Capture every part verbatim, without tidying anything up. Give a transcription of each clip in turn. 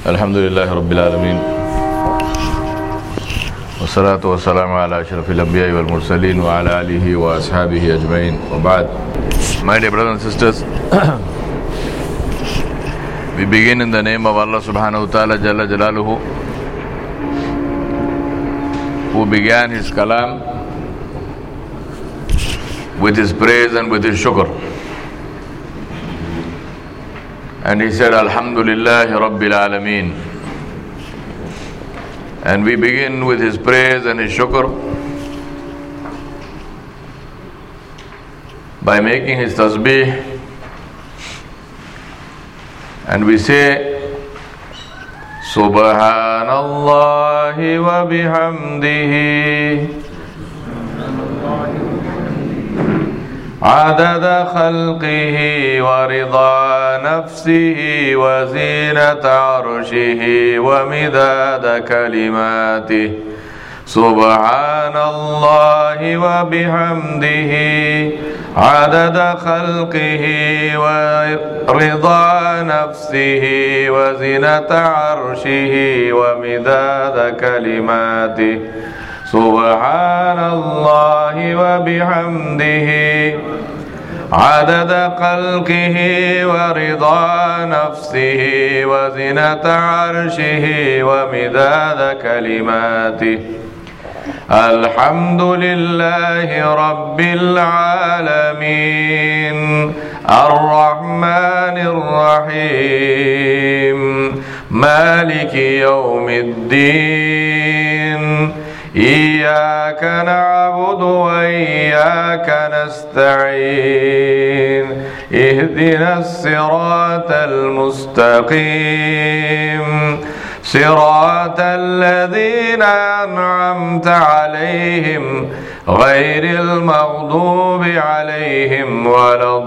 Alhamdulillah Rabbil Alameen. Wassalatu wassalamu ala ashrafil anbiya wal mursaleen wa ala alihi wa ashabihi ajma'in. Wa ba'd. My dear brothers and sisters, we begin in the name of Allah subhanahu wa ta'ala Jalla Jalaluhu, who began his kalam with his praise and with his shukr. And he said, Alhamdulillahi Rabbil Alameen. And we begin with his praise and his shukr by making his tasbih. And we say, Subhanallahi wa bihamdihi adada khalqihi wa rida nafsihi wa zinata arshihi wa midada kalimatih. Subhanallahi wa bihamdihi adada khalqihi wa rida nafsihi wa zinata arshihi wa midada kalimatih. Subhanallahi wa bihamdihi adada khalqihi wa rida nafsihi wa zinata arshihi wa midada kalimatih. Alhamdulillahi Rabbil Alameen Ar-Rahmanir Rahim Maliki Yawmiddin Iyyaka na'budu wa iyyaka nasta'in Ihdinas siratal mustaqim صراط الذين أنعمت عليهم غير المغضوب عليهم ولا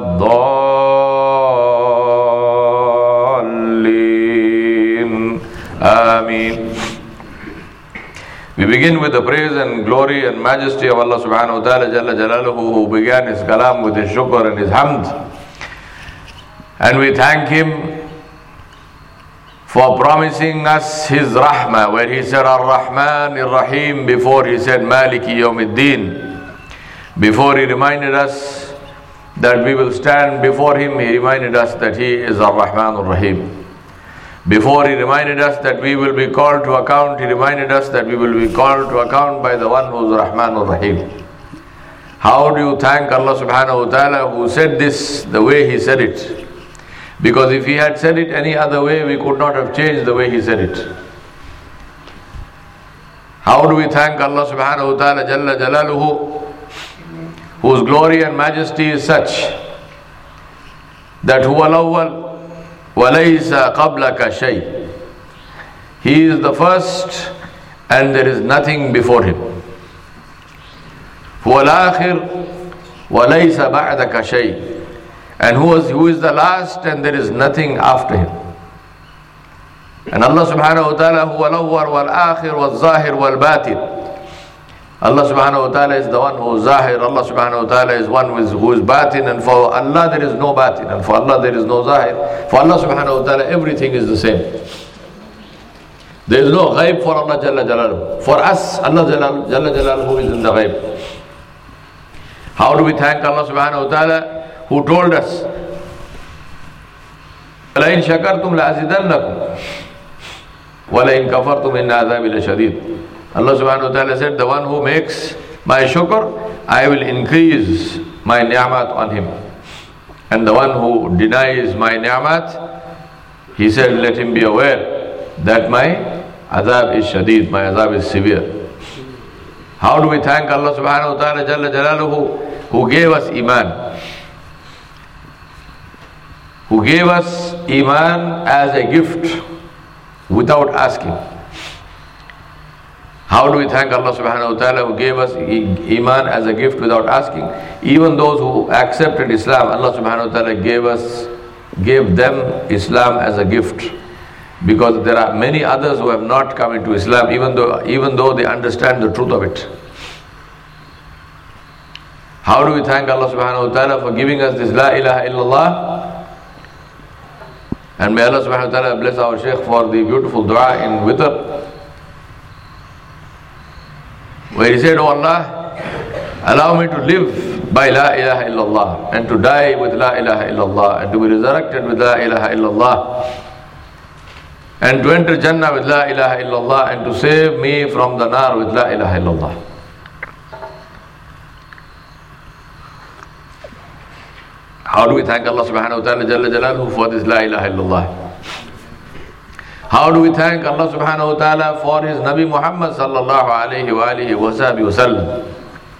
الضالين آمين. We begin with the praise and glory and majesty of Allah subhanahu wa ta'ala Jalla Jalaluhu, who began his kalam with his shukr and his hamd, and we thank him for promising us his rahmah, where he said Ar-Rahman Ar-Rahim before he said Maliki Yawmiddin. Before he reminded us that we will stand before him, he reminded us that he is Ar-Rahman Ar-Rahim. Before he reminded us that we will be called to account, he reminded us that we will be called to account by the one who is Rahman Ar-Rahim. How do you thank Allah subhanahu wa ta'ala who said this the way he said it? Because if he had said it any other way, we could not have changed the way he said it. How do we thank Allah subhanahu wa ta'ala Jalla Jalaluhu, whose glory and majesty is such that huwa al-awwal wa laysa qablaka shay. He is the first and there is nothing before him. Huwa al-akhir wa laysa ba'daka shay. And who is, who is the last and there is nothing after him. And Allah subhanahu wa ta'ala huwa al-awwal wal-akhir wal-zahir wal-batin. Allah subhanahu wa ta'ala is the one who is zahir. Allah subhanahu wa ta'ala is one who is, who is batin. And for Allah there is no batin. And for Allah there is no zahir. For Allah subhanahu wa ta'ala everything is the same. There is no ghaib for Allah Jalla Jalaluhu. For us, Allah Jalla Jalaluhu is in the ghaib. How do we thank Allah subhanahu wa ta'ala, who told us, وَلَئِن شَكَرْتُمْ لَأَزِدَنَّكُمْ وَلَئِن كَفَرْتُمْ إِنَّ عَذَابِي لَشَدِيدٌ. Allah subhanahu wa ta'ala said, the one who makes my shukr, I will increase my ni'mat on him. And the one who denies my ni'mat, he said, let him be aware that my azab is shadid, my azab is severe. How do we thank Allah subhanahu wa ta'ala Jalla Jalaluhu, who gave us iman? Who gave us iman as a gift without asking. How do we thank Allah subhanahu wa ta'ala who gave us iman as a gift without asking? Even those who accepted Islam, Allah subhanahu wa ta'ala gave us, gave them Islam as a gift. Because there are many others who have not come into Islam, even though, even though they understand the truth of it. How do we thank Allah subhanahu wa ta'ala for giving us this La ilaha illallah? And may Allah subhanahu wa ta'ala bless our Shaykh for the beautiful dua in Witr, where he said, "Oh Allah, allow me to live by La ilaha illallah, and to die with La ilaha illallah, and to be resurrected with La ilaha illallah, and to enter Jannah with La ilaha illallah, and to save me from the nar with La ilaha illallah." How do we thank Allah subhanahu wa ta'ala jalla jalaluhu for this La ilaha illallah? How do we thank Allah subhanahu wa ta'ala for His Nabi Muhammad sallallahu alayhi wa alihi wa sahbihi wa sallam?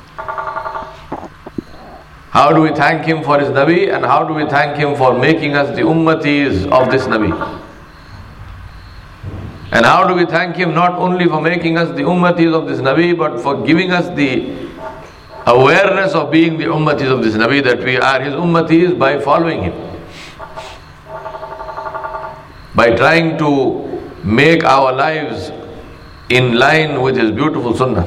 How do we thank Him for His Nabi, and how do we thank Him for making us the ummatis of this Nabi? And how do we thank Him not only for making us the ummatis of this Nabi, but for giving us the awareness of being the ummatis of this Nabi, that we are His ummatis by following Him, by trying to make our lives in line with His beautiful sunnah.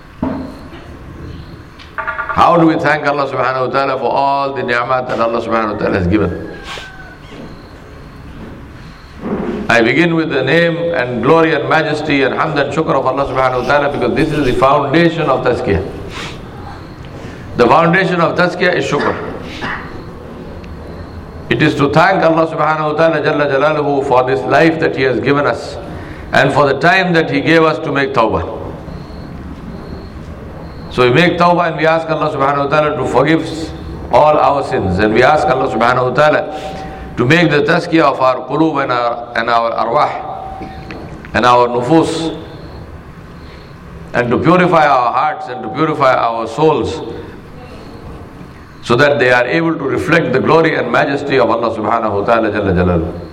How do we thank Allah subhanahu wa ta'ala for all the ni'mat that Allah subhanahu wa ta'ala has given? I begin with the name and glory and majesty and hamd and shukr of Allah subhanahu wa ta'ala, because this is the foundation of tazkiyah. The foundation of tazkiyah is shukr. It is to thank Allah subhanahu wa ta'ala jalla jalaluhu for this life that He has given us, and for the time that He gave us to make tawbah. So we make tawbah and we ask Allah subhanahu wa ta'ala to forgive all our sins, and we ask Allah subhanahu wa ta'ala to make the tazkiyah of our qulub and our, and our arwah and our nufus, and to purify our hearts and to purify our souls, so that they are able to reflect the glory and majesty of Allah subhanahu wa ta'ala jalla jalaluhu.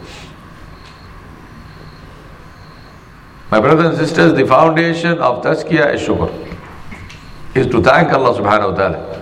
My brothers and sisters, the foundation of tazkiyah is shukr, is to thank Allah subhanahu wa ta'ala.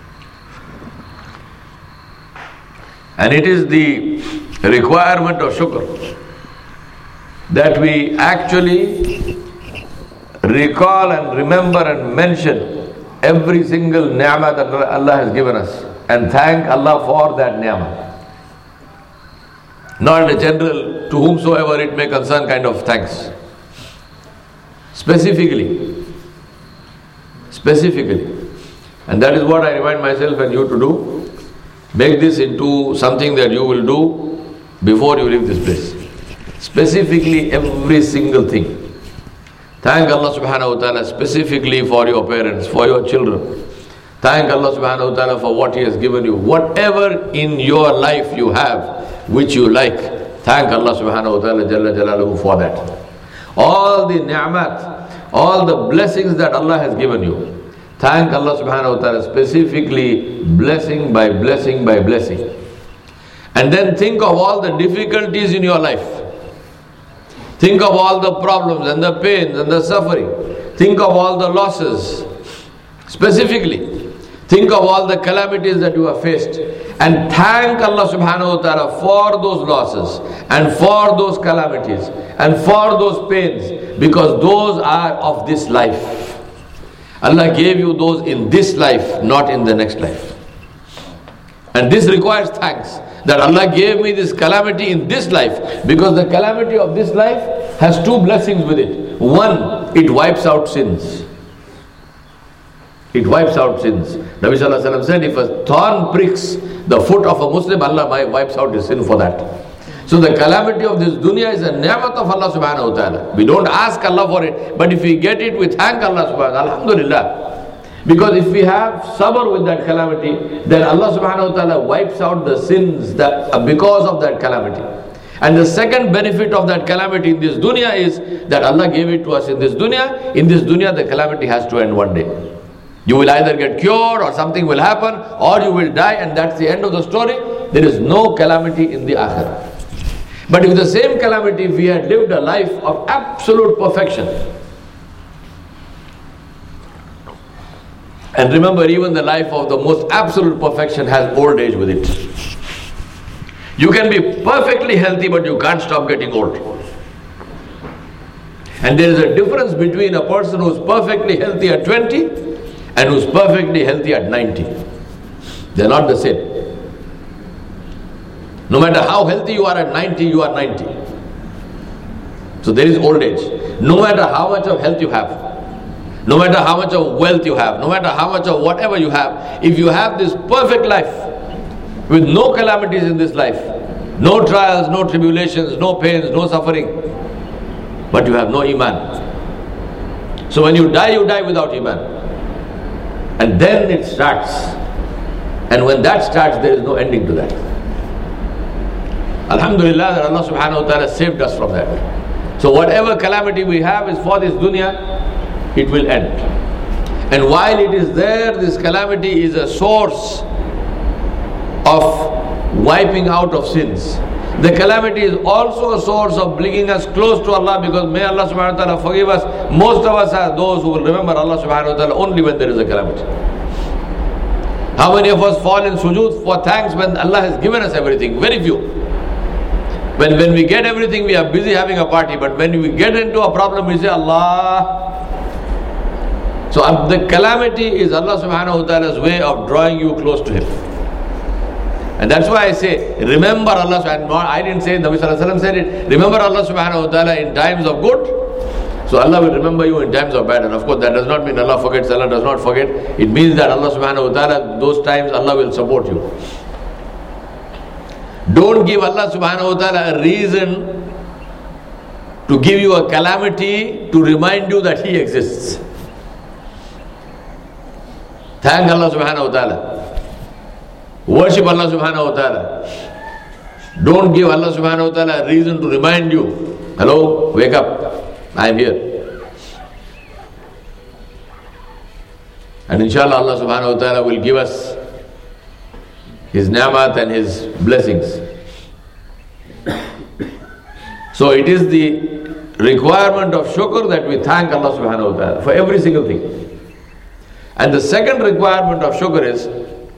And it is the requirement of shukr that we actually recall and remember and mention every single ni'mah that Allah has given us, and thank Allah for that ni'mah. Not in a general, to whomsoever it may concern kind of thanks. Specifically. Specifically. And that is what I remind myself and you to do. Make this into something that you will do before you leave this place. Specifically every single thing. Thank Allah subhanahu wa ta'ala specifically for your parents, for your children. Thank Allah subhanahu wa ta'ala for what He has given you. Whatever in your life you have, which you like, thank Allah subhanahu wa ta'ala jalla jalaluhu for that. All the ni'mat, all the blessings that Allah has given you, thank Allah subhanahu wa ta'ala specifically, blessing by blessing by blessing. And then think of all the difficulties in your life. Think of all the problems and the pains and the suffering. Think of all the losses. Specifically, think of all the calamities that you have faced, and thank Allah subhanahu wa ta'ala for those losses and for those calamities and for those pains, because those are of this life. Allah gave you those in this life, not in the next life. And this requires thanks, that Allah gave me this calamity in this life, because the calamity of this life has two blessings with it. One, it wipes out sins. It wipes out sins. Nabi Sallallahu Alaihi Wasallam said, if a thorn pricks the foot of a Muslim, Allah wipes out his sin for that. So the calamity of this dunya is a ni'mat of Allah subhanahu wa ta'ala. We don't ask Allah for it, but if we get it, we thank Allah subhanahu wa ta'ala. Alhamdulillah. Because if we have sabr with that calamity, then Allah subhanahu wa ta'ala wipes out the sins that uh, because of that calamity. And the second benefit of that calamity in this dunya is that Allah gave it to us in this dunya. In this dunya, the calamity has to end one day. You will either get cured, or something will happen, or you will die, and that's the end of the story. There is no calamity in the akhirah. But if the same calamity, if we had lived a life of absolute perfection, and remember, even the life of the most absolute perfection has old age with it. You can be perfectly healthy, but you can't stop getting old. And there is a difference between a person who is perfectly healthy at twenty and who is perfectly healthy at ninety. They are not the same. No matter how healthy you are at ninety, you are ninety. So there is old age. No matter how much of health you have, no matter how much of wealth you have, no matter how much of whatever you have, if you have this perfect life with no calamities in this life, no trials, no tribulations, no pains, no suffering, but you have no iman. So when you die, you die without iman. And then it starts. And when that starts, there is no ending to that. Alhamdulillah that Allah subhanahu wa ta'ala saved us from that. So whatever calamity we have is for this dunya, it will end. And while it is there, this calamity is a source of wiping out of sins. The calamity is also a source of bringing us close to Allah, because may Allah subhanahu wa ta'ala forgive us. Most of us are those who will remember Allah subhanahu wa ta'ala only when there is a calamity. How many of us fall in sujood for thanks when Allah has given us everything? Very few. When, when we get everything, we are busy having a party. But when we get into a problem, we say Allah. So uh, the calamity is Allah subhanahu wa ta'ala's way of drawing you close to Him. And that's why I say, remember Allah subhanahu wa ta'ala. I didn't say it, Nabi sallallahu alayhi wa sallam said it. Remember Allah subhanahu wa ta'ala in times of good. So Allah will remember you in times of bad. And of course that does not mean Allah forgets. Allah does not forget. It means that Allah subhanahu wa ta'ala, those times Allah will support you. Don't give Allah subhanahu wa ta'ala a reason to give you a calamity to remind you that He exists. Thank Allah subhanahu wa ta'ala. Worship Allah subhanahu wa ta'ala. Don't give Allah subhanahu wa ta'ala a reason to remind you, hello, wake up, I am here. And inshallah Allah subhanahu wa ta'ala will give us His ni'mat and His blessings. So it is the requirement of shukr that we thank Allah subhanahu wa ta'ala for every single thing. And the second requirement of shukr is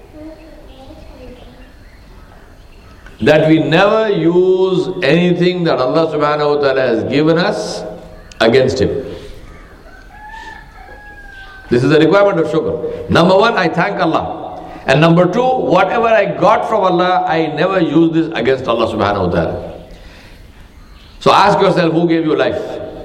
that we never use anything that Allah subhanahu wa ta'ala has given us against Him. This is the requirement of shukr. Number one, I thank Allah. And number two, whatever I got from Allah, I never use this against Allah subhanahu wa ta'ala. So ask yourself, who gave you life?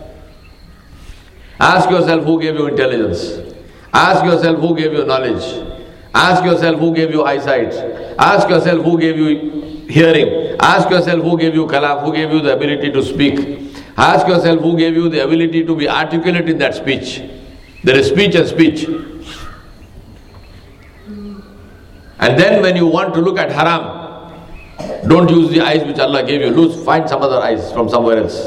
Ask yourself, who gave you intelligence? Ask yourself, who gave you knowledge? Ask yourself, who gave you eyesight? Ask yourself, who gave you hearing? Ask yourself, who gave you kalam? Who gave you the ability to speak? Ask yourself, who gave you the ability to be articulate in that speech? There is speech and speech. And then when you want to look at haram, don't use the eyes which Allah gave you. Lose, find some other eyes from somewhere else.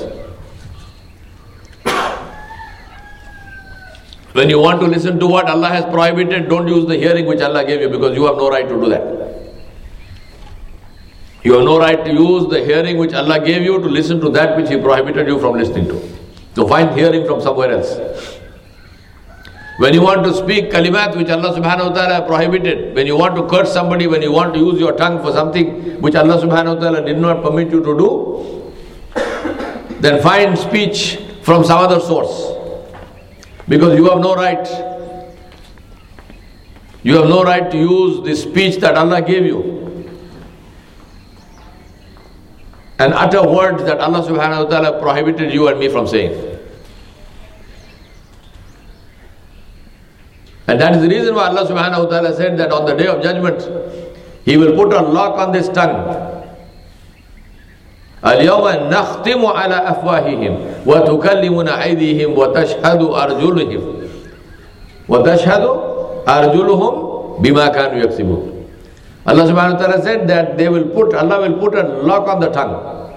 When you want to listen to what Allah has prohibited, don't use the hearing which Allah gave you, because you have no right to do that. You have no right to use the hearing which Allah gave you to listen to that which He prohibited you from listening to. So find hearing from somewhere else. When you want to speak kalimat which Allah subhanahu wa ta'ala prohibited, when you want to curse somebody, when you want to use your tongue for something which Allah subhanahu wa ta'ala did not permit you to do, then find speech from some other source. Because you have no right. You have no right to use the speech that Allah gave you and utter words that Allah subhanahu wa ta'ala prohibited you and me from saying. And that is the reason why Allah subhanahu wa ta'ala said that on the day of judgment, He will put a lock on this tongue. اليوم نختم على أفواههم وتكلمنا أيديهم وتشهد أرجلهم وتشهد أرجلهم بما كانوا يكسبون. Allah subhanahu wa ta'ala said that they will put, Allah will put a lock on the tongue.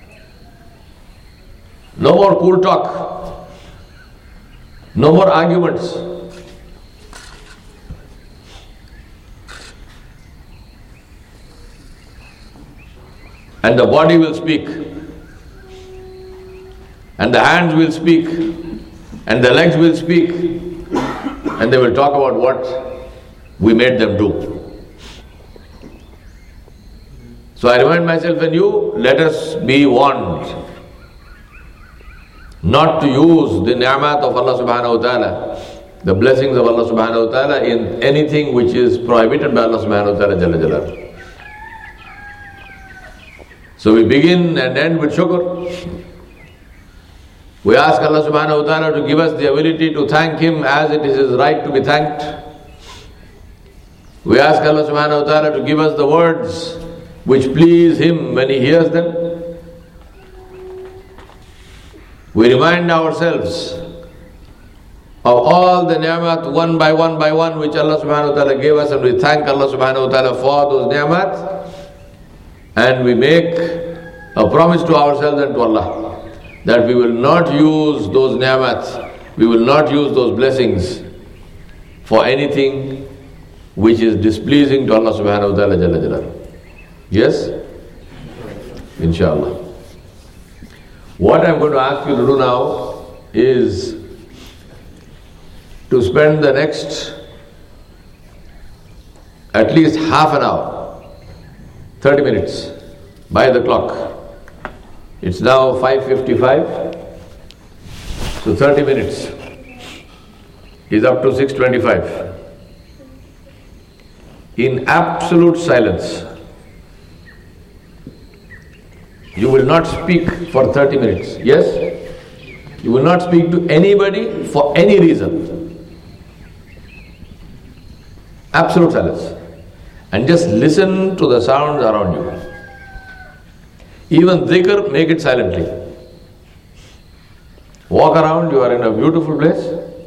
No more cool talk. No more arguments. And the body will speak, and the hands will speak, and the legs will speak, and they will talk about what we made them do. So I remind myself and you, let us be warned not to use the ni'mat of Allah subhanahu wa ta'ala, the blessings of Allah subhanahu wa ta'ala, in anything which is prohibited by Allah subhanahu wa ta'ala jalla jalaluhu. So we begin and end with shukr. We ask Allah subhanahu wa ta'ala to give us the ability to thank Him as it is His right to be thanked. We ask Allah subhanahu wa ta'ala to give us the words which please Him when He hears them. We remind ourselves of all the ni'mat one by one by one which Allah subhanahu wa ta'ala gave us, and we thank Allah subhanahu wa ta'ala for those ni'mat, and we make a promise to ourselves and to Allah that we will not use those ni'mat, we will not use those blessings for anything which is displeasing to Allah subhanahu wa ta'ala jalla jalaluhu. Yes? Inshallah. What I'm going to ask you to do now is to spend the next at least half an hour, thirty minutes by the clock. It's now five fifty-five, so thirty minutes is up to six twenty-five. In absolute silence. You will not speak for thirty minutes. Yes? You will not speak to anybody for any reason. Absolute silence. And just listen to the sounds around you. Even dhikr, make it silently. Walk around, you are in a beautiful place.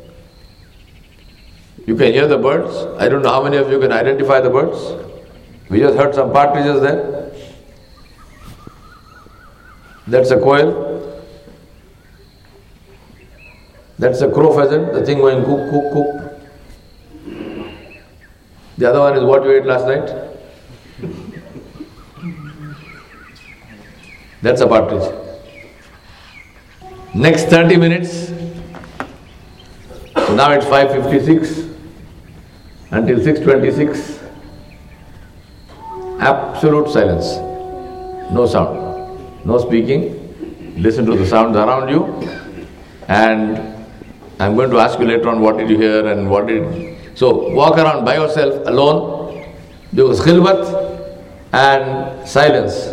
You can hear the birds. I don't know how many of you can identify the birds. We just heard some partridges there. That's a quail. That's a crow pheasant, the thing going cook, cook, cook. The other one is what you ate last night. That's a partridge. Next thirty minutes. So now it's five fifty-six until six twenty-six. Absolute silence. No sound. No speaking. Listen to the sounds around you. And I'm going to ask you later on what did you hear and what did... So walk around by yourself, alone, because khilwat and silence,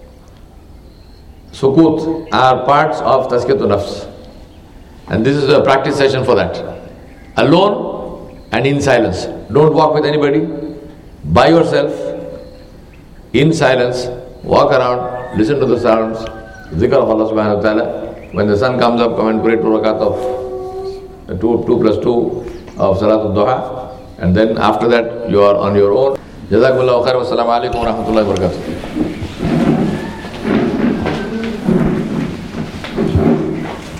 sukut, are parts of tazkiyatun nafs. And this is a practice session for that. Alone and in silence. Don't walk with anybody. By yourself, in silence, walk around, listen to the sounds, zikr of Allah subhanahu wa ta'ala. When the sun comes up, come and pray two rakat of two, two plus two of Salatul Duha, and then after that you are on your own. Jazakumullahu khair wa assalamu alaikum wa rahmatullahi wa barakatuh.